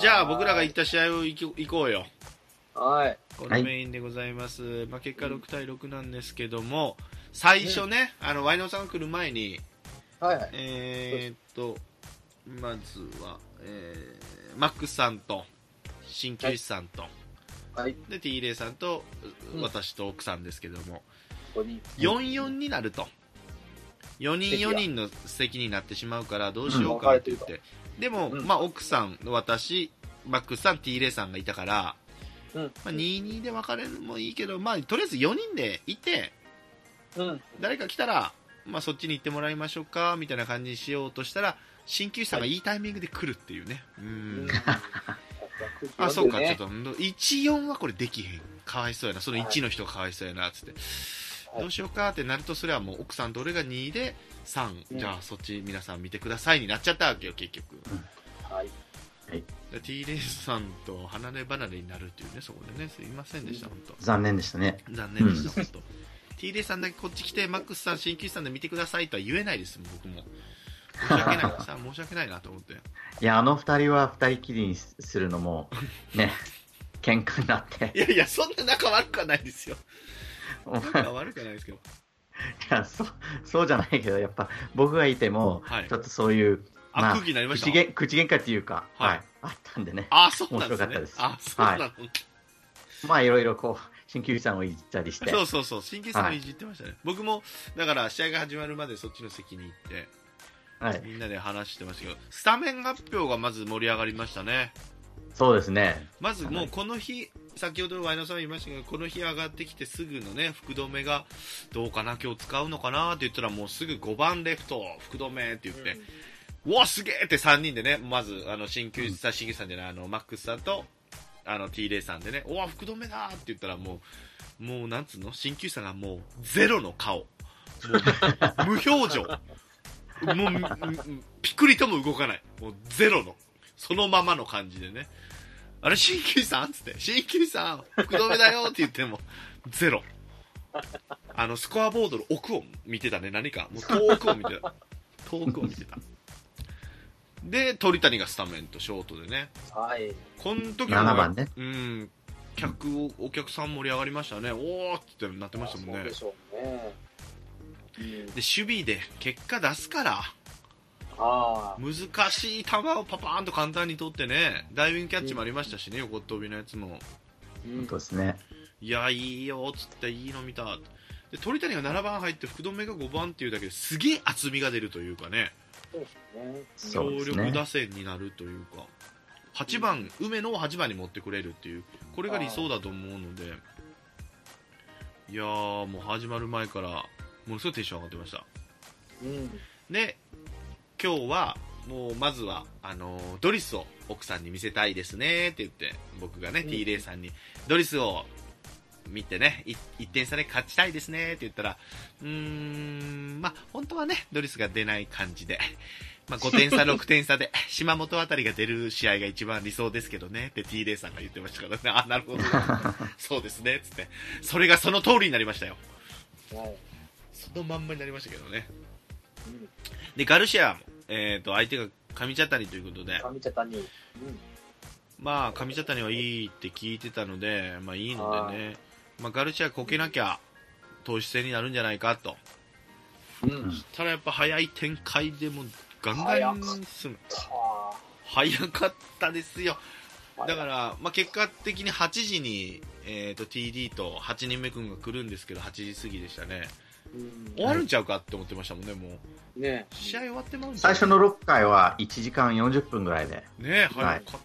じゃあ僕らが行った試合を行こうよ。 はい。 このメインでございます。まあ、結果6対6なんですけども、最初ね、ワイナオさんが来る前に、 はいはい。 まずは、マックスさんと、鍼灸師さんと、 はい、 で T レイさんと、私と奥さんですけども、 4-4 になると。4人4人の席になってしまうからどうしようかって言って。でも、まあ奥さん、私、マックスさん、T レイさんがいたから、まあ、2-2で分かれるのもいいけど、まあ、とりあえず4人でいて、誰か来たら、まあ、そっちに行ってもらいましょうかみたいな感じにしようとしたら、鍼灸師さんがいいタイミングで来るっていうね。あ、そうか、ちょっと1-4はこれできへん、かわいそうやな、その1の人がかわいそうやなつって、どうしようかってなると、それはもう奥さんと俺が2で3、じゃあそっち皆さん見てくださいになっちゃったわけよ結局。 はい。 T レイさんと離れ離れになるっていうね、そこでね、すいませんでした、本当。 残念でしたね。 残念でした、本当。T レイさんだけこっち来て、マックスさん、鍼灸師さんで見てくださいとは言えないですもん、僕も。申し訳ないさ、申し訳ないなと思って。 いや、二人は二人きりにするのも、ね、喧嘩になって。 いやいや、そんな仲悪くはないですよ。仲悪くはないですけど。 いや、そうじゃないけど、やっぱ僕がいても、ちょっとそういう、 まあ、空気になりました。 口喧嘩っていうか、はい、あったんでね。 あ、そうなんですね。 面白かったです。 あ、そうなの。 まあ、いろいろこう、鍼灸師さんをいじったりして。 そう、鍼灸師さんをいじってましたね。僕も、だから試合が始まるまでそっちの席に行って、みんなで話してましたけど、スタメン発表がまず盛り上がりましたね。 そうですね。 まずもうこの日、先ほどワイナさん言いましたけど、この日上がってきてすぐのね、福留がどうかな、今日使うのかなって言ったら、もうすぐ5番レフト、福留って言って、うわ、すげえって3人でね、まず、鍼灸師さんじゃない、マックスさんと、T レイさんでね、おわ、福留だって言ったら、もう、なんつうの、鍼灸師さんがもう、ゼロの顔。もう、無表情。もう、ピクリとも動かない。もう、ゼロの。そのままの感じでね。あれ、鍼灸師さんつって、鍼灸師さん、福留だよって言っても、ゼロ。スコアボードの奥を見てたね、何か。もう遠くを見てた。遠くを見てた。で、鳥谷がスタメンとショートでね。 はい。 この時は、7番ね。 お客さん盛り上がりましたね。おーってなってましたもんね。 そうでしょうね。 で、守備で結果出すから。難しい球をパパーンと簡単に取ってね、ダイビングキャッチもありましたしね、横っ飛びのやつも。 本当ですね。 いや、いいよ、つって、いいの見た。で、鳥谷が7番入って、福留が5番っていうだけですげえ厚みが出るというかね。強力打線になるというか、8番、梅野を8番に持ってくれるっていう、これが理想だと思うので、いやー、もう始まる前から、ものすごいテンション上がってました。で、今日は、もうまずは、ドリスを奥さんに見せたいですねって言って、僕がね、T レイさんに、ドリスを見てね、1点差で勝ちたいですねって言ったら、まあ、本当はね、ドリスが出ない感じで、まあ、5点差、6点差で、島本あたりが出る試合が一番理想ですけどねって T レイさんが言ってましたからね、あ、なるほど、そうですね、つって、それがその通りになりましたよ。そのまんまになりましたけどね。で、ガルシアも、相手が上茶谷ということで、まあ、上茶谷はいいって聞いてたので、まあいいのでね、まあ、ガルシアこけなきゃ投手戦になるんじゃないかと。そしたらやっぱ早い展開でもガンガン進む。早かったですよ。だから、まあ、結果的に8時に、TD と8人目くんが来るんですけど、8時過ぎでしたね。終わるんちゃうかって思ってましたもんね、もう。ね、試合終わってまうん最初の6回は1時間40分ぐらいで。 ね、早かった。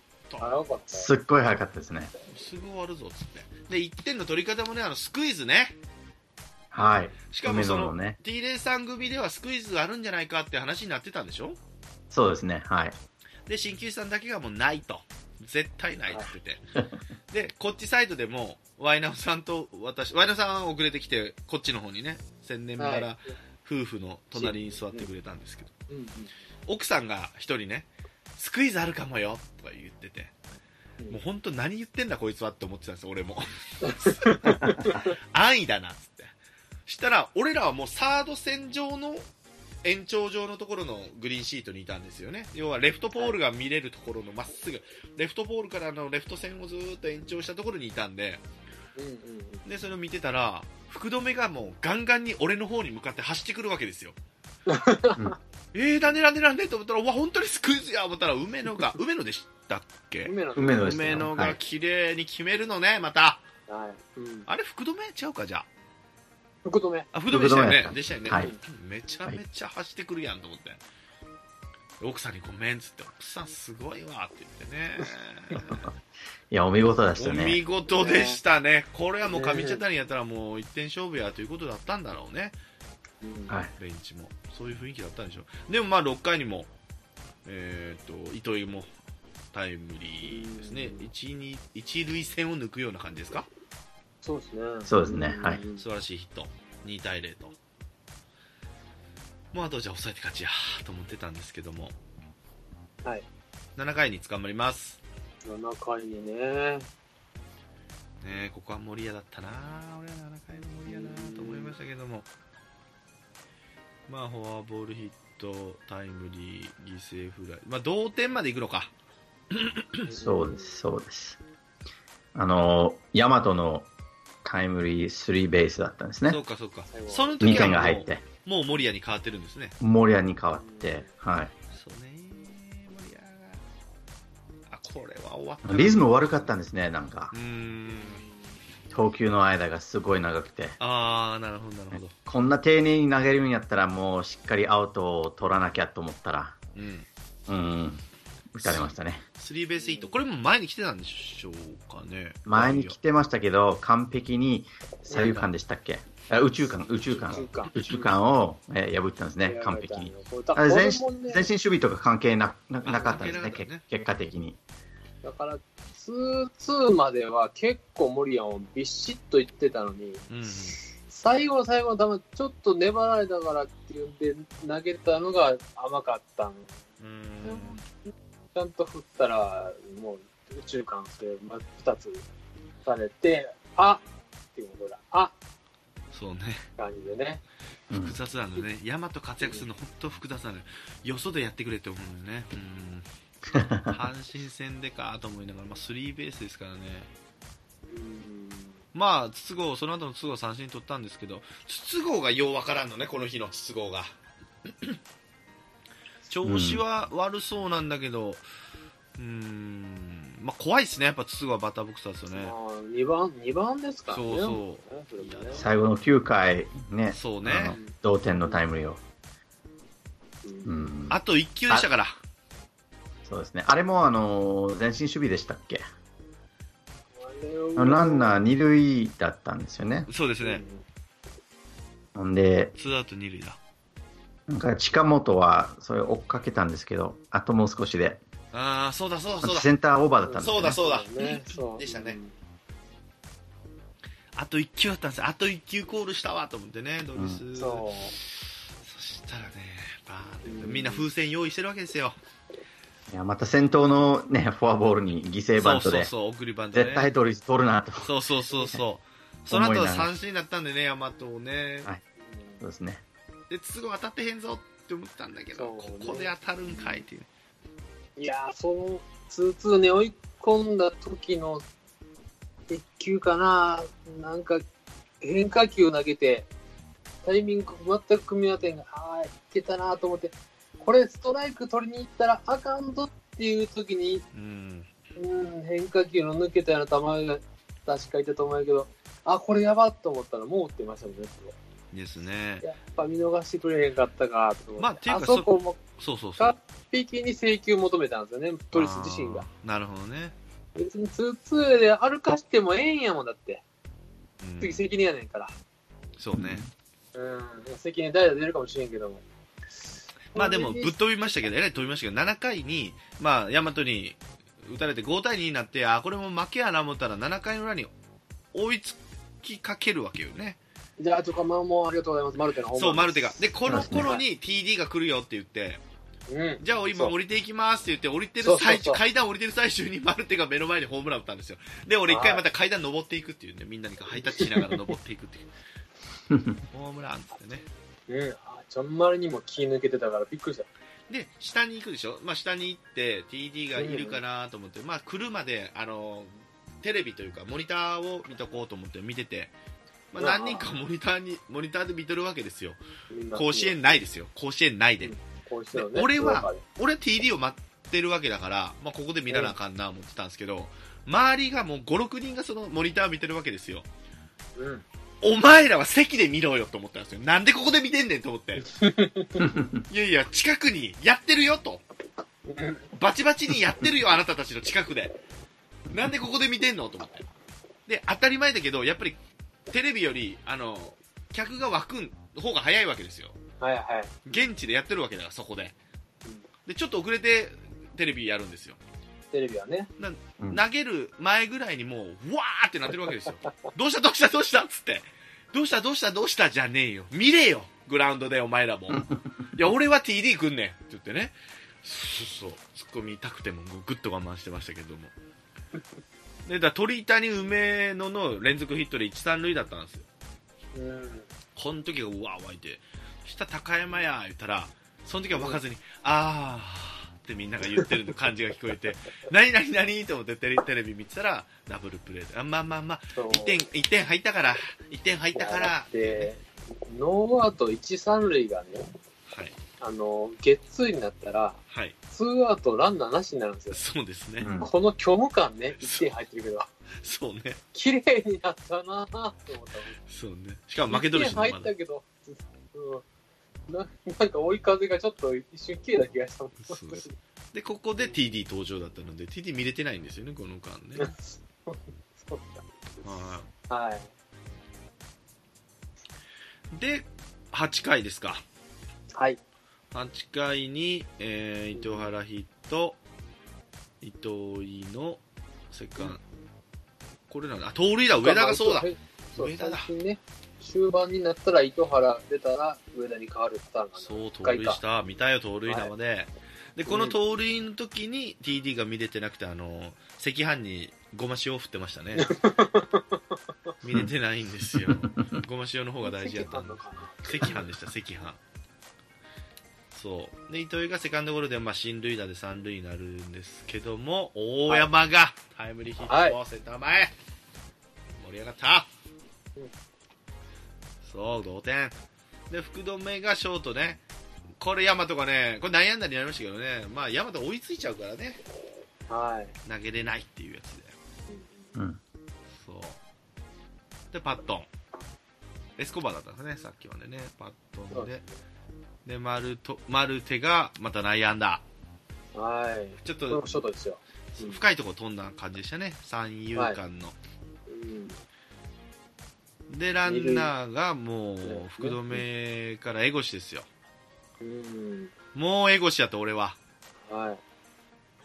すっごい早かったですね。 すぐ終わるぞっつって。で、1点の取り方もね、スクイズね。 はい。 しかもその、ね、T レイさん組ではスクイズあるんじゃないかって話になってたんでしょ？ そうですね、はい。 で、鍼灸師さんだけがもうないと。絶対ないって言ってて。で、こっちサイドでも、ワイナオさんと私、ワイナオさんは遅れてきて、こっちの方にね、千年から夫婦の隣に座ってくれたんですけど、奥さんが一人ね、スクイズあるかもよとか言ってて、もう本当何言ってんだこいつはって思ってたんですよ、俺も。安易だなっつって。したら、俺らはもうサード線上の延長上のところのグリーンシートにいたんですよね。要はレフトポールが見れるところのまっすぐ、レフトポールからのレフト線をずーっと延長したところにいたんで、でそれを見てたら福留がもうガンガンに俺の方に向かって走ってくるわけですよ。なんでと思ったら、うわ本当にスクイズや思ったら梅野でしたっけ？ 梅野が綺麗に決めるのね、また。 はい。 あれ福留ちゃうか、じゃあ。 福留。 あ、福留でしたよね。でしたよね、 はい。 めちゃめちゃ走ってくるやんと思って。奥さんにごめんっつって、奥さんすごいわって言ってね。 いや、お見事でしたね。 お見事でしたね。これはもう上茶谷やったらもう一点勝負やということだったんだろうね。 はい。 ベンチも。そういう雰囲気だったんでしょう。でもまあ6回にも、糸井もタイムリーですね。一塁線を抜くような感じですか？ そうですね。 そうですね。はい。 素晴らしいヒット。2対0と。もうあとじゃあ抑えて勝ちやと思ってたんですけども。 はい。 7回に捕まります。 7回にね。 ここは森谷だったな。俺は7回の森谷なと思いましたけども。まあフォアボールヒット、タイムリー、犠牲フライ。まあ同点までいくのか。 そうです、そうです。ヤマトのタイムリー3ベースだったんですね。 そうか。その時 2点が入って。 もう森谷に変わってるんですね。 森谷に変わって、はい。 そうね、森谷が。これは終わった。 リズム悪かったんですね、なんか。投球の間がすごい長くて。 なるほど。 こんな丁寧に投げるんやったら、もうしっかりアウトを取らなきゃと思ったら、打たれましたね。 スリーベースヒット。これも前に来てたんでしょうかね。 前に来てましたけど、完璧に左右間でしたっけ？宇宙間を破ったんですね、完璧に。前進守備とか関係なかったんですね、結果的に。 だから、2-2までは結構森谷もビシッといってたのに、最後の球、ちょっと粘られたからっていうんで投げたのが甘かったの。ちゃんと振ったら、もう宇宙間で2つされて、っていうことだ。 そうね。 感じでね。 複雑なんだね。ヤマト活躍するの本当複雑なのよ。よそでやってくれって思うのよね。阪神戦でかと思いながら、スリーベースですからね。まあ、その後の筒香三振取ったんですけど、筒香がようわからんのね、この日の筒香が。調子は悪そうなんだけど、怖いですね、やっぱ筒香はバッターボックスですよね。 2番ですからね。 そう。 最後の9回ね、 そうね。 同点のタイムリーを。 あと1球でしたから。 そうですね。あれも前進守備でしたっけ？ランナー2塁だったんですよね。 そうですね。 んで、 2アウト2塁だ。 なんか近本はそれ追っかけたんですけど、あともう少しで。 そうだ。 センターオーバーだったんですよね。 そうだ。でしたね。あと1球だったんですよ。あと1球コールしたわと思ってね、ドリス。そしたらね、みんな風船用意してるわけですよ。 いや、また先頭のね、フォアボールに犠牲バントで。 送りバントで、 絶対ドリス取るなと。 そう。その後三振だったんでね、ヤマトをね。 はい。そうですね。 で、筒香当たってへんぞって思ったんだけど、ここで当たるんかいっていう。 いやー、その 2-2 に追い込んだ時の1球かな、なんか変化球投げて、タイミング全く組み合わせが、いけたなと思って、これストライク取りに行ったらあかんぞっていう時に、変化球の抜けたような球が確かいたと思うけど、これやばっと思ったらもう打ってましたもんね。 ですね。 やっぱ見逃してくれへんかったかと思って。 っていうかそこも完璧に請求求めたんですよね、トリス自身が。 なるほどね。 別に2-2で歩かしてもええんやもんだって。次責任やねんから。 そうね。 責任代打出るかもしれんけども。 でもぶっ飛びましたけど、7回に、ヤマトに打たれて5対2になって、これも負けやな思ったら7回の裏に追いつきかけるわけよね。 じゃあ、もうありがとうございます。マルテの方そう、マルテが。で、この頃に TD が来るよって言って、じゃあ今降りていきますって言って、降りてる最中、階段降りてる最中にマルテが目の前にホームラン打ったんですよ。で、俺一回また階段登っていくっていうね、みんなにハイタッチしながら登っていくっていう。ホームランってね。 ちょんまりにも気抜けてたからびっくりした。 で、下に行くでしょ。まあ、下に行って TD がいるかなと思って、まあ、来るまで、テレビというか、モニターを見とこうと思って見てて、まあ、何人かモニターで見とるわけですよ。甲子園ないですよ。甲子園ないで。俺は TD を待ってるわけだから、まあ、ここで見らなあかんな思ってたんですけど、周りがもう5、6人がそのモニターを見てるわけですよ。お前らは席で見ろよと思ったんですよ。なんでここで見てんねんと思って。いやいや、近くにやってるよと。バチバチにやってるよ、あなたたちの近くで。なんでここで見てんのと思って。で、当たり前だけど、やっぱり、テレビより、客が湧く方が早いわけですよ。 はいはい。 現地でやってるわけだから、そこで。で、ちょっと遅れて、テレビやるんですよ。 テレビはね。 投げる前ぐらいにもう、わーってなってるわけですよ。どうしたつって。どうしたじゃねえよ。見れよグラウンドでお前らも。いや、俺は TD 来んねんって言ってね。そう、ツッコミたくてもぐっと我慢してましたけども。で、鳥谷梅野の連続ヒットで1、3塁だったんですよ。この時がうわー湧いて、下高山や言ったら、その時は湧かずに、ってみんなが言ってる感じが聞こえて、何と思ってテレビ見てたら、ダブルプレーで、まあ、1点入ったから、 で、ノーアウト1、3塁がね、 はい。 ゲッツーになったら、 はい。 ツーアウトランナーなしになるんですよ。 そうですね。 この虚無感ね、1点入ってるけど。 そうね。 綺麗になったなぁと思った。 そうね。しかも負けとるしね。1点入ったけど、なんか追い風がちょっと一瞬消えた気がしたもん。 そうで、ここで TD 登場だったので、TD 見れてないんですよね、この間ね。 そうだ。はい。 で、8回ですか。 はい。 8回に、糸原ヒット、糸井のセカンド、これなんだ、盗塁だ、上田がそうだ。 上田だ。ね、終盤になったら糸原出たら上田に変わるパターンが、 そう、盗塁した。見たよ、盗塁生で。はい、で、この盗塁の時に TD が見れてなくて、赤飯にごま塩を振ってましたね。見れてないんですよ。ごま塩の方が大事やったんで。赤飯でした、赤飯。そう。で、糸井がセカンドゴロで、進塁打で三塁になるんですけども、大山がタイムリーヒットをセンター前。盛り上がった。そう、同点。で、福留がショートね。これ、大和がね、これ内野安打になりましたけどね、大和追いついちゃうからね。 はい。 投げれないっていうやつで。そう。で、パットン。エスコバーだったんですね、さっきまでね。パットンで。で、マルテがまた内野安打。 はい。 ちょっと、 ショートですよ。 深いところ飛んだ感じでしたね。三遊間の。で、ランナーがもう、福留から江越ですよ。もう江越やと、俺は。 はい。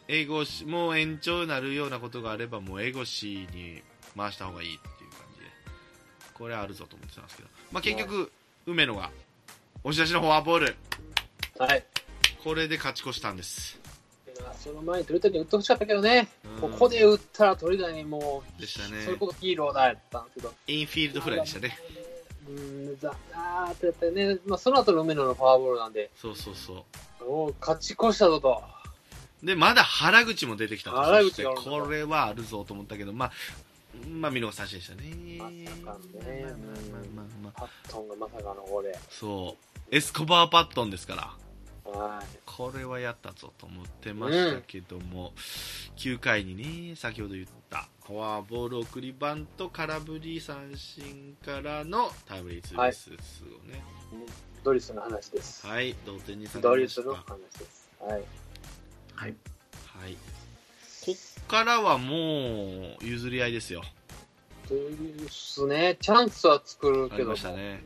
江越、もう延長になるようなことがあれば、もう江越に回した方がいいっていう感じで。これはあるぞと思ってたんですけど。結局、梅野が、押し出しのフォアボール。 はい。 これで勝ち越したんです。 その前に鳥谷打ってほしかったけどね。ここで打ったら鳥谷もう、 でしたね。 それこそヒーローだったんですけど。 インフィールドフライでしたね。 ってやってね、その後の梅野のフォアボールなんで。 そう。 勝ち越したぞと。 で、まだ原口も出てきたと。 原口がこれはあるぞと思ったけど、見逃し三振でしたね。 まさかね。パットンがまさかのこれ。 そう。エスコバーパットンですから。 はい。 これはやったぞと思ってましたけども、9回にね、先ほど言ったフォアボール送りバント空振り三振からのタイムリーツーベースをね、 ドリスの話です。 はい、同点にされました。 ドリスの話です。はい。 はい。 こっからはもう譲り合いですよ。 ですね。チャンスは作るけど。ありましたね。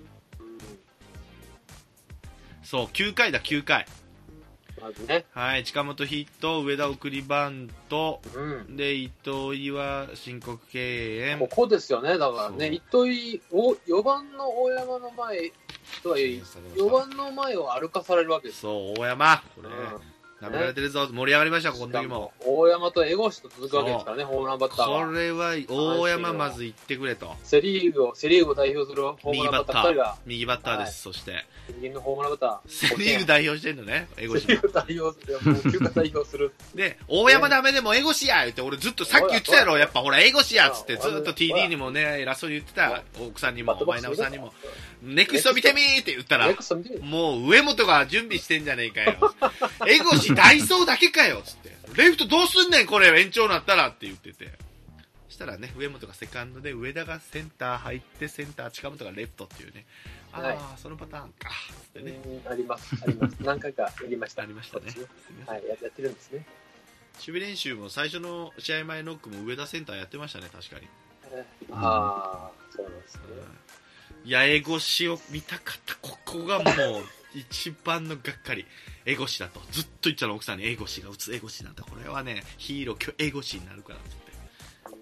そう、9回だ、9回。 まずね。 はい、近本ヒット、上田送りバント、で、糸井は申告敬遠。 ここですよね、だからね、糸井、4番の大山の前とはいえ、4番の前を歩かされるわけです。 そう、大山。これ、 舐められてるぞ、盛り上がりました、この時も。 大山と江越と続くわけですからね、ホームランバッターが。 これは、大山まず行ってくれと。 セリーグを代表するホームランバッター2人が。 右バッターです、そして。 右のホームランバッター。 セリーグ代表してんのね、江越。 セリーグ代表する、もう休暇代表する。 で、大山ダメでも江越や言って、俺ずっとさっき言ってたやろ、やっぱほら江越やっつって、ずっと TD にもね、偉そうに言ってた、奥さんにも、マイナオさんにも。ネクスト見てみーって言ったら、もう上本が準備してんじゃねえかよ。江越ダイソーだけかよつって。レフトどうすんねんこれ延長なったらって言ってて。そしたらね、上本がセカンドで、上田がセンター入って、センター近本がレフトっていうね。ああ、はい、そのパターンか。つってね。 あります、あります。何回かやりました。 ありましたね。 はい、やってるんですね。 守備練習も最初の試合前ノックも上田センターやってましたね、確かに。 ああ、そうなんですね。 八重越を見たかった。ここがもう一番のがっかり。江越だと。ずっと言っちゃうの奥さんに江越が打つ江越なんだ。これはね、ヒーロー、江越になるからって言って。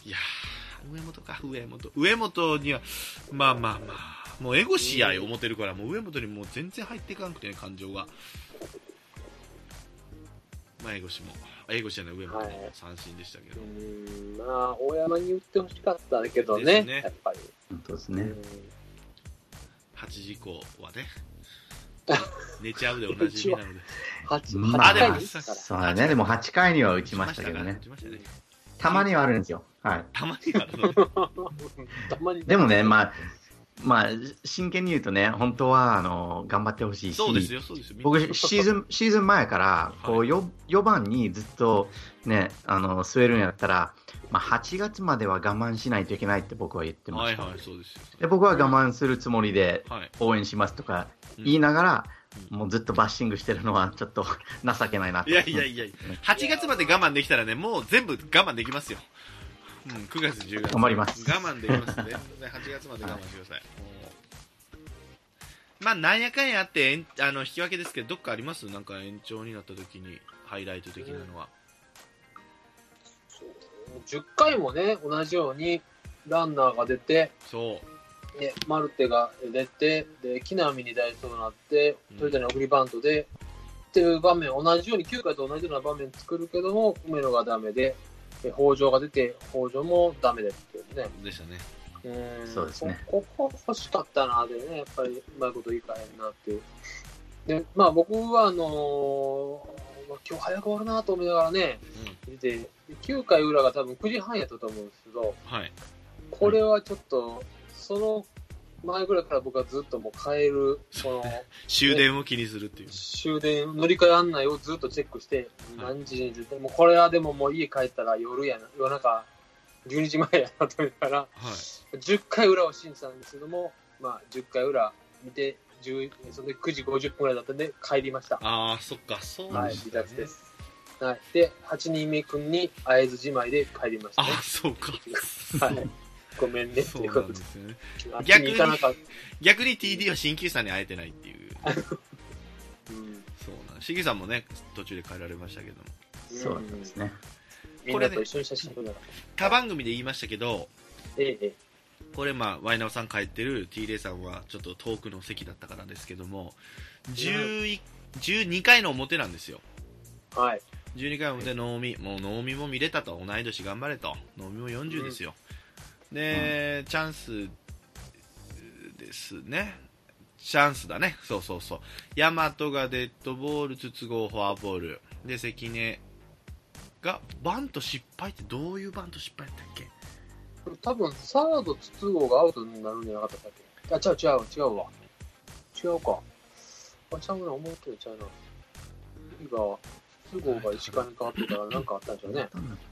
いやー、上本には、まあ、もう江越や思ってるから、もう上本にもう全然入っていかなくてね、感情が。まあ、江越じゃない、上本も三振でしたけど。 まあ、大山に打ってほしかったけどね、やっぱり。 本当ですね。 8時以降はね、寝ちゃうで同じ意味なので。 8回にそうだね、でも8回には打ちましたけどね。たまにはあるんですよ。はい。 たまにはあるの。 でもね、まあ、真剣に言うとね、本当は頑張ってほしいし、 そうですよ、そうですよ。 僕シーズン前からこう 4番にずっとね据えるんやったら、まあ、8月までは我慢しないといけないって僕は言ってました。 はいはい、そうですよ。 で僕は我慢するつもりで応援しますとか言いながら、もうずっとバッシングしてるのはちょっと情けないなと。 いや、8月まで我慢できたらね、もう全部我慢できますよ。9月、10月。 頑張ります。 我慢できますね。8月まで我慢してください。まあ、なんやかんやあって、引き分けですけど、どっかあります？なんか延長になった時に、ハイライト的なのは。 10回もね、同じようにランナーが出て、 そう。 ね、マルテが出て、で、木浪に代走になって、鳥谷送りバントで、っていう場面、同じように9回と同じような場面作るけども、梅野がダメで、北条が出て、北条もダメでっていうね。 でしたね。 そうですね。 ここ欲しかったな、でね、やっぱりうまいこといいかへんなっていう。で、まあ僕は今日早く終わるなと思いながらね、見て、9回裏が多分9時半やったと思うんですけど、 はい。 これはちょっと、その前ぐらいから僕はずっともう帰る、 終電を気にするっていう。 終電、乗り換え案内をずっとチェックして、何時に出て、もうこれはでももう家帰ったら夜中、12時前やなと思いながら、 はい、 10回裏を信じたんですけども、まあ、10回裏見て、その時9時50分ぐらいだったんで帰りました。 ああ、そっか、そうですね。 はい、離脱です。はい。で、8人目君に会えずじまいで帰りましたね。 ああ、そうか。 はい。ごめんねっていうことですね。 逆に TD は新旧さんに会えてないっていう。そうなん。しげさんもね、途中で帰られましたけども。 そうなんですね。 これね、一緒に写真撮る他番組で言いましたけど、これまあ、ワイナオさん帰ってる T レイさんはちょっと遠くの席だったからですけども、12回の表なんですよ。 はい。 12回の表、能見も見れたと、同い年頑張れと、能見も40ですよ。で、チャンスですね。チャンスだね。そう。ヤマトがデッドボール、筒香フォアボール。で、関根がバント失敗ってどういうバント失敗だったっけ？ 多分、サード筒香がアウトになるんじゃなかったっけ？あ、違うわ。違うか。ちゃうな、思うけどちゃうな。今、筒香が石川に変わってからなんかあったんでしょうね。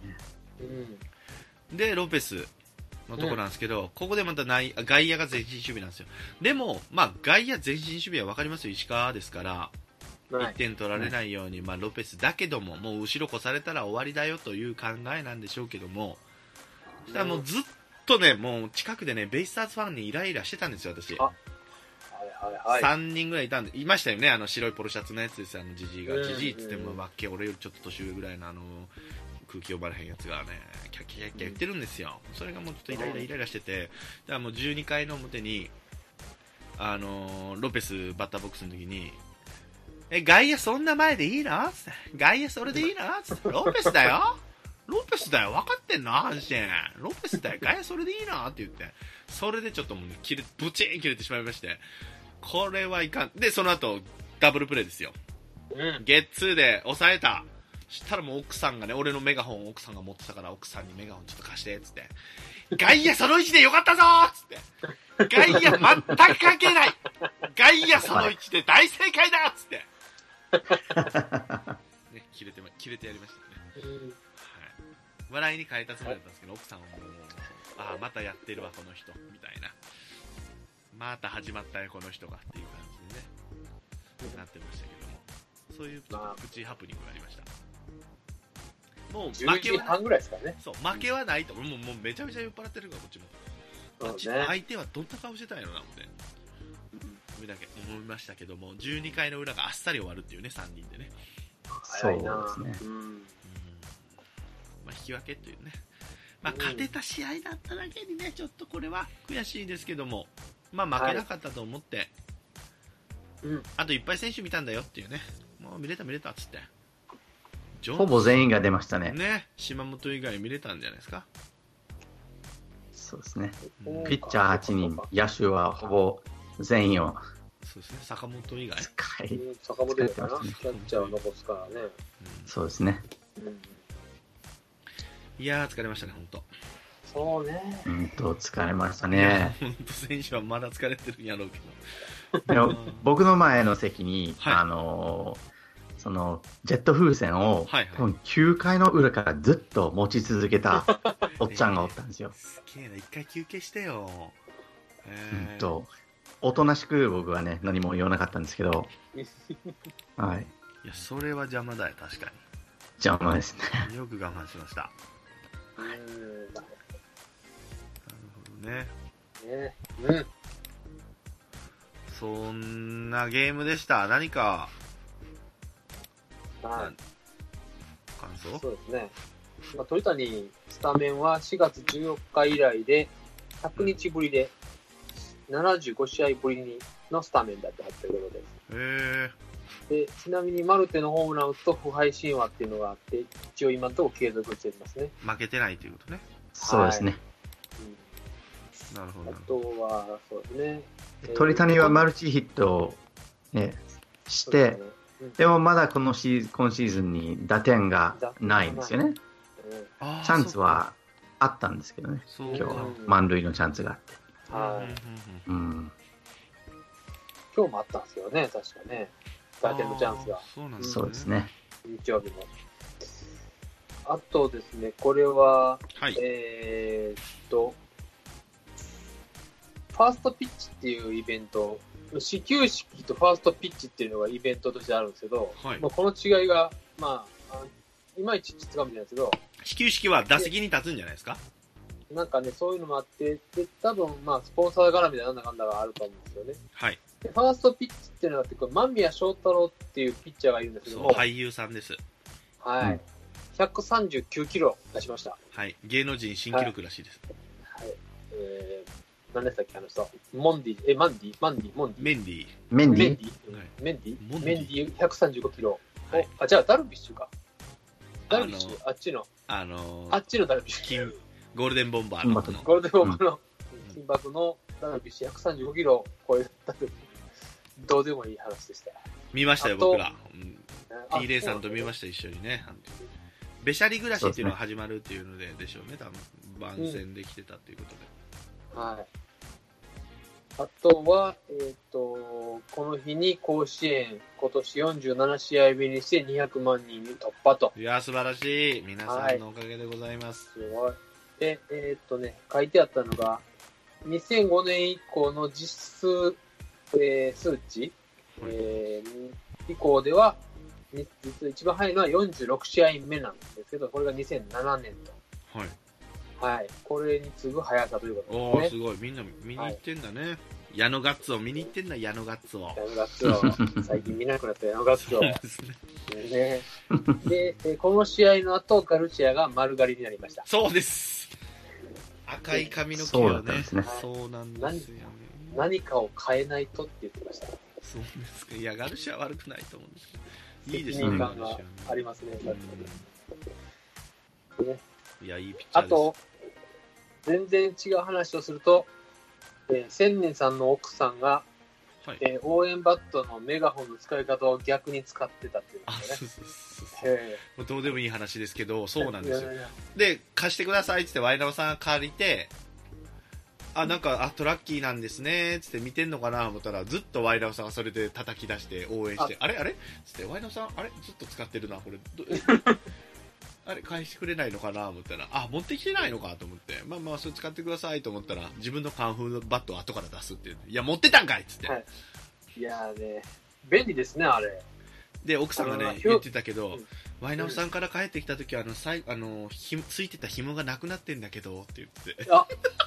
で、ロペスのとこなんですけど、ここでまた外野が前進守備なんですよ。でも、まあ、外野前進守備は分かりますよ、石川ですから、1点取られないように、まあ、ロペスだけども、もう後ろ越されたら終わりだよという考えなんでしょうけども、そしたらもうずっとね、もう近くでね、ベイスターズファンにイライラしてたんですよ、私。3人ぐらいいましたよね、白いポロシャツのやつですよ、ジジイが。ジジイって言っても、俺よりちょっと年上ぐらいの空気読まれへんやつがね、キャッキャ言ってるんですよ。それがもうちょっとイライラしてて、だからもう12回の表に、ロペスバッターボックスの時に、 外野そんな前でいいのつって。外野それでいいのつって。ロペスだよロペスだよ分かってんの阪神。ロペスだよ外野それでいいのって言って。それでちょっともう、ブチーン切れてしまいまして。これはいかん。で、その後、ダブルプレーですよ。ゲッツーで抑えた。したらもう奥さんがね、俺のメガホン奥さんが持ってたから奥さんにメガホンちょっと貸してつって。外野その位置でよかったぞつって。外野全く関係ない。外野その位置で大正解だつって。ね、切れてやりましたね。はい。笑いに変えたつもりだったんですけど、奥さんはもう、ああ、またやってるわ、この人。みたいな。また始まったよ、この人が。っていう感じでね。なってましたけども。そういうプチハプニングがありました。もう負けは半ぐらいですかね。 そう、負けはないと。もうめちゃめちゃ酔っ払ってるからこっちも。相手はどんな顔してたんやろな思って。思いましたけども、12回の裏があっさり終わるっていうね、3人でね。 そうですね。 まあ引き分けというね。まあ勝てた試合だっただけにね、ちょっとこれは悔しいですけども、まあ負けなかったと思って、あといっぱい選手見たんだよっていうね。もう見れたっつって。 ほぼ全員が出ましたね。 ね、島本以外見れたんじゃないですか。 そうですね。ピッチャー8人、野手はほぼ全員を。 そうですね、坂本以外。 坂本以外かな。キャッチャーは残すからね。 そうですね。 いやー、疲れましたね、本当。 そうね。 疲れましたね。 本当選手はまだ疲れてるんやろうけど。でも僕の前の席に、そのジェット風船を、9回の裏からずっと持ち続けたおっちゃんがおったんですよ。 すげえな、一回休憩してよ。 おとなしく僕はね、何も言わなかったんですけど、はい。 いや、それは邪魔だよ、確かに。 邪魔ですね。 よく我慢しました。なるほどね。そんなゲームでした。何か、感想？ そうですね。鳥谷スタメンは4月14日以来で、100日ぶりで、75試合ぶりのスタメンだったということです。で、ちなみにマルテのホームランと不敗神話っていうのがあって、一応今のところ継続していますね。 負けてないということね。 そうですね。 なるほど。 あとは、そうですね。 鳥谷はマルチヒットを、して、でもまだ今シーズンに打点がないんですよね。チャンスはあったんですけどね。今日は満塁のチャンスがあって。 今日もあったんですよね、確かね。打点のチャンスが。 そうですね。 日曜日も。あとですね、これは、ファーストピッチっていうイベント、始球式とファーストピッチっていうのがイベントとしてあるんですけど、この違いが、いまいち質がみたいなんですけど、 始球式は打席に立つんじゃないですか？ なんかね、そういうのもあって、で、多分、スポンサー絡みでなんだかんだがあると思うんですよね。 はい。 で、ファーストピッチっていうのがあって、間宮祥太朗っていうピッチャーがいるんですけども、 俳優さんです。 はい。139キロ出しました。 はい。芸能人新記録らしいです。 はい。何でしたっけ、あの人。メンディ135キロ。じゃあ、ダルビッシュか。ダルビッシュ、あっちのダルビッシュ。 ゴールデンボンバーの。 ゴールデンボンバーの金箔のダルビッシュ135キロを超えたという、どうでもいい話でした。 見ましたよ、僕ら。T レイさんと見ました、一緒にね。べしゃり暮らしっていうのが始まるっていうのでしょうね、多分。番宣できてたっていうことで。 はい。あとは、この日に甲子園、今年47試合目にして200万人に突破と。 いや、素晴らしい。皆さんのおかげでございます。 すごい。で、書いてあったのが、2005年以降の実数、数値、以降では、実は一番早いのは46試合目なんですけど、これが2007年と。はい。これに次ぐ速さということですね。 すごい。みんな見に行ってんだね。矢野ガッツを見に行ってんだ、矢野ガッツを。 矢野ガッツを。最近見なくなった矢野ガッツを。そうですね。で、この試合の後、ガルシアが丸刈りになりました。 そうです。赤い髪の毛をね。そうなんですよね。 何かを変えないとって言ってました。 そうですか。いや、ガルシアは悪くないと思うんですけど。いいですね、 ね、 ガルシアがありますね。 いや、いいピッチャーです。 あと、全然違う話をすると、千年さんの奥さんが、はい、応援バットのメガホンの使い方を逆に使ってたっていうんですよね。 もうどうでもいい話ですけど、そうなんですよ。で、貸してくださいって言って、ワイナオさんが借りて、なんか、トラッキーなんですねってって見てんのかなと思ったら、ずっとワイナオさんがそれで叩き出して応援して、あれつって、ワイナオさん、あれずっと使ってるな、これ。あれ返してくれないのかなと思ったら、持ってきてないのかと思って、まあそれ使ってくださいと思ったら、自分のカンフーのバットを後から出すっていう、いや持ってたんかいっつって、 はい、いやーね、便利ですね、あれ。 で奥さんがね言ってたけど、ワイナオさんから帰ってきた時はついてた紐がなくなってんだけどって言って、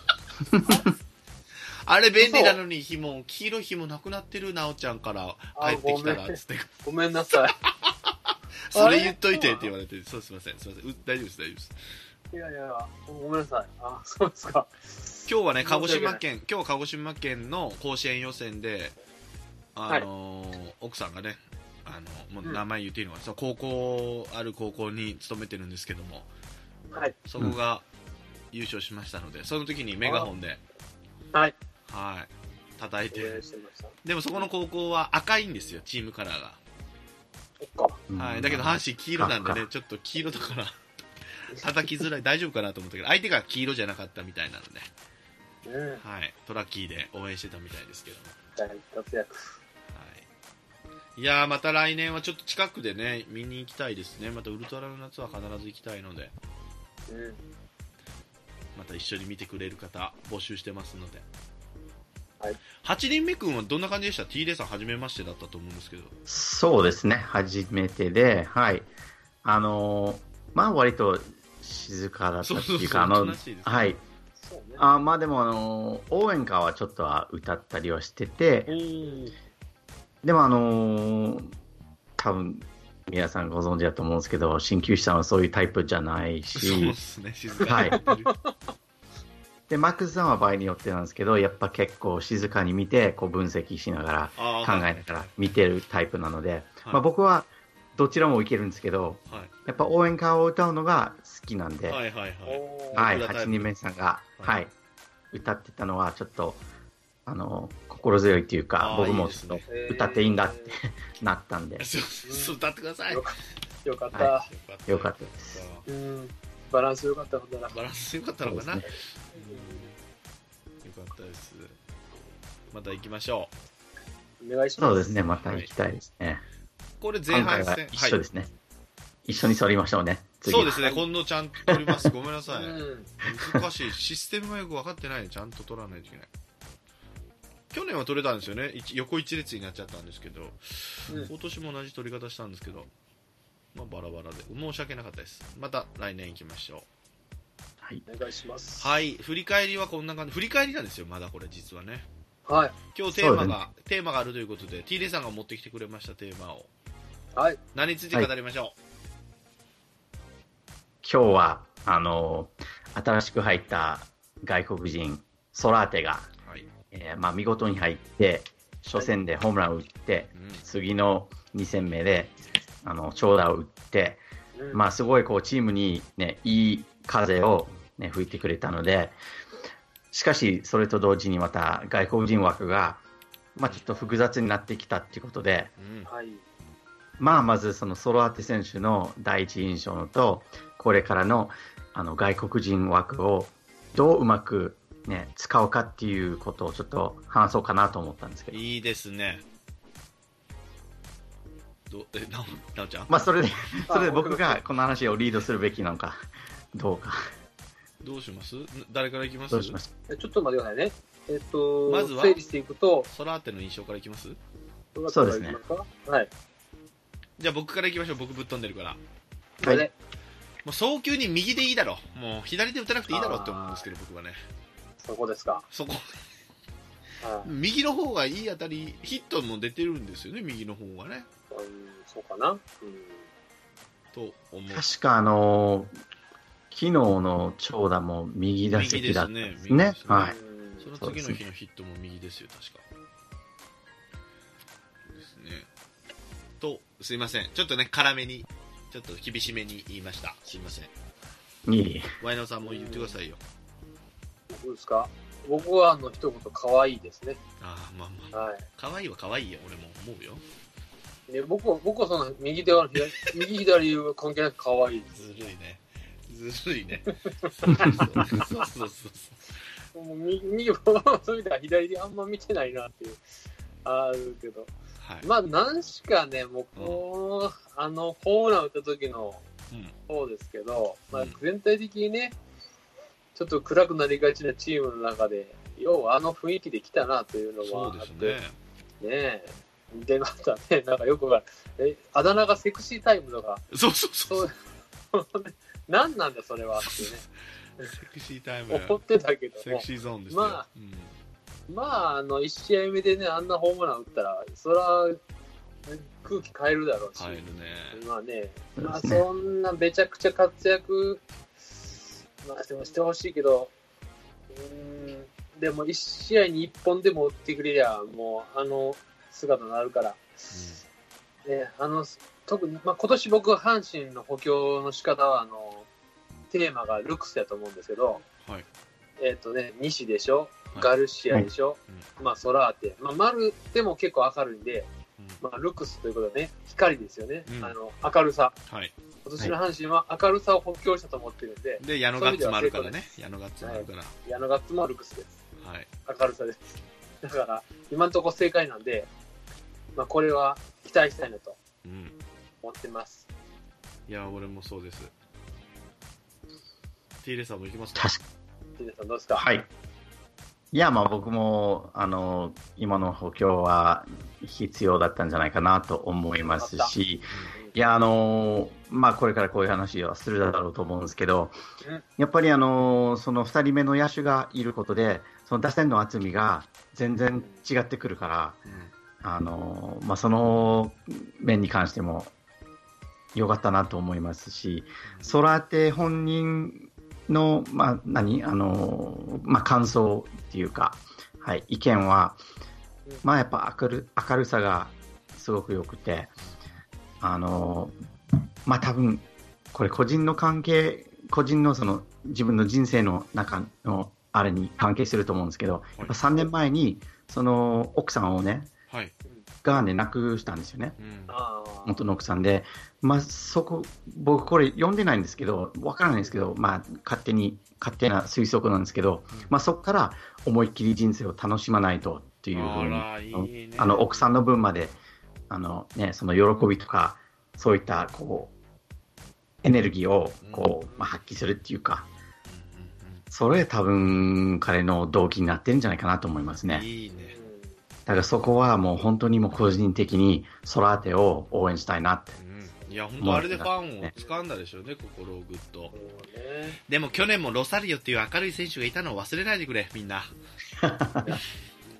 あれ便利なのに黄色い紐なくなってる、なおちゃんから帰ってきたらっつって、 ごめんなさい。 それ言っといてって言われて、そう、すいません、大丈夫です。 いや、ごめんなさい。そうですか。 今日はね、鹿児島県の甲子園予選で、奥さんがね、もう名前言っていいのかな、ある高校に勤めてるんですけども、 はい、 そこが優勝しましたので、その時にメガホンで、叩いて、でもそこの高校は赤いんですよ、チームカラーが。だけど阪神黄色なんでね、ちょっと黄色だから叩きづらい、大丈夫かなと思ったけど、相手が黄色じゃなかったみたいなので、トラッキーで応援してたみたいですけども、 大活躍。 いやー、また来年はちょっと近くでね見に行きたいですね。またウルトラの夏は必ず行きたいので、また一緒に見てくれる方募集してますので。8人目くんはどんな感じでした？ T レイさん初めましてだったと思うんですけど。 そうですね、初めてで、割と静かだったっていうか、でも応援歌はちょっとは歌ったりはしてて、でも多分皆さんご存知だと思うんですけど、鍼灸師さんはそういうタイプじゃないし、 そうですね、静かにでマックスさんは場合によってなんですけど、やっぱ結構静かに見てこう分析しながら考えながら見てるタイプなので、僕はどちらもいけるんですけど、やっぱ応援歌を歌うのが好きなんで、8人目さんが、歌ってたのはちょっと心強いというか、僕もちょっと歌っていいんだってなったんで、 歌ってください。 よかった、 よかったです。 バランス良かったのかな。 バランス良かったのかな。よかったです。また行きましょう。お願いします。 そうですね、また行きたいですね。 これ前半戦一緒ですね。一緒に取りましょうね。 そうですね、今度ちゃんと取ります。ごめんなさい。難しい。システムがよく分かってない。ちゃんと取らないといけない。去年は取れたんですよね。横一列になっちゃったんですけど、今年も同じ取り方したんですけど、バラバラで申し訳なかったです。また来年行きましょう。お願いします。 振り返りはこんな感じ。振り返りなんですよ、まだこれ実はね。 今日テーマがあるということで、T レイさんが持ってきてくれましたテーマを。何について語りましょう。 今日は新しく入った外国人ソラーテが、見事に入って初戦でホームランを打って、次の2戦目で長打を打って、すごいチームに、いい風を、吹いてくれたので、しかしそれと同時にまた外国人枠が、ちょっと複雑になってきたということで、まずそのソロアテ選手の第一印象のと、これからの外国人枠をどううまく、使うかっていうことをちょっと話そうかなと思ったんですけど。 いいですね。なおちゃん、 それで僕がこの話をリードするべきなのかどうか。 どうします？誰からいきます？ どうします？ ちょっと待ってくださいね。 まずは整理していくと、 ソラーテの印象からいきます？ そうですね。 じゃあ僕からいきましょう。僕ぶっ飛んでるから。もう早急に右でいいだろ。もう左で打たなくていいだろって思うんですけど、僕はね。 そこですか。 そこ。右の方がいい当たり、ヒットも出てるんですよね、右の方がね。 そうかな。 と思う。 確か昨日の長打も右打席だったんですね。 その次の日のヒットも右ですよ、確か。 と、すいません。ちょっとね、辛めに、ちょっと厳しめに言いました。すいません。 いい。 ワイナオさんも言ってくださいよ。 どうですか？僕は一言可愛いですね。 ああ、まあまあ。はい。可愛いは可愛いよ、俺も思うよ。 ね、僕はその右左は関係なく可愛いです。 ずるいね。ずるいね。そう。 もう右もそういうのは左であんま見てないなっていうあるけど、はい、まあ何しかね、もうホームラン打った時の方ですけど、まあ全体的にね、ちょっと暗くなりがちなチームの中で、要は雰囲気で来たなというのはあって、ねえ。で、またね、なんかよくあだ名がセクシータイムとか。 そう。 何なんだそれはってね。 セクシータイム。 思ってたけども。 セクシーゾーンですよ。 まあ、1試合目でね、あんなホームラン打ったら、そら、空気変えるだろうし。 変えるね。 まあね、まあそんなめちゃくちゃ活躍、まあでもしてほしいけど、でも1試合に1本でも打ってくれりゃ、もう姿になるから、ね、特に、まあ、今年僕阪神の補強の仕方はテーマがルクスだと思うんですけど、 はい、 西でしょ、ガルシアでしょ、まあ、ソラーテ、まあ、丸でも結構明るいんで、まあ、ルクスということでね、光ですよね、明るさ、 はい、 今年の阪神は明るさを補強したと思ってるんで、 で矢野ガッツもあるからね、矢野ガッツもあるから、 矢野ガッツもルクスです、 はい、 明るさです。だから今のところ正解なんで、まあ、これは期待したいなと思ってます。 いや、俺もそうです。ティーレさんも行きますか？ ティーレさんどうですか？ はい。いや、まあ僕も今の補強は必要だったんじゃないかなと思いますし、いや、まあこれからこういう話はするだろうと思うんですけど、やっぱりその2人目の野手がいることで、その打線の厚みが全然違ってくるから、まあ、その面に関しても良かったなと思いますし、ソラテ本人の、まあまあ、感想っていうか、はい、意見は、まあ、やっぱ明るさがすごく良くて、まあ、多分これ個人のその自分の人生の中のあれに関係すると思うんですけど、やっぱ3年前にその奥さんをね、 はい、 がね亡くしたんですよね、元の奥さんで、まあ、僕これ読んでないんですけど、わからないんですけど、まあ、勝手な推測なんですけど、まあ、そこから思いっきり人生を楽しまないとっていうふうに、奥さんの分までね、その喜びとかそういったこうエネルギーをこう、まあ、発揮するっていうか、それ多分彼の動機になってるんじゃないかなと思いますね。 いいね。 だからそこはもう本当にもう個人的にソラーテを応援したいなって、 いや本当あれでファンを掴んだでしょうね、心をぐっと。でも去年もロサリオっていう明るい選手がいたのを忘れないでくれ、みんな。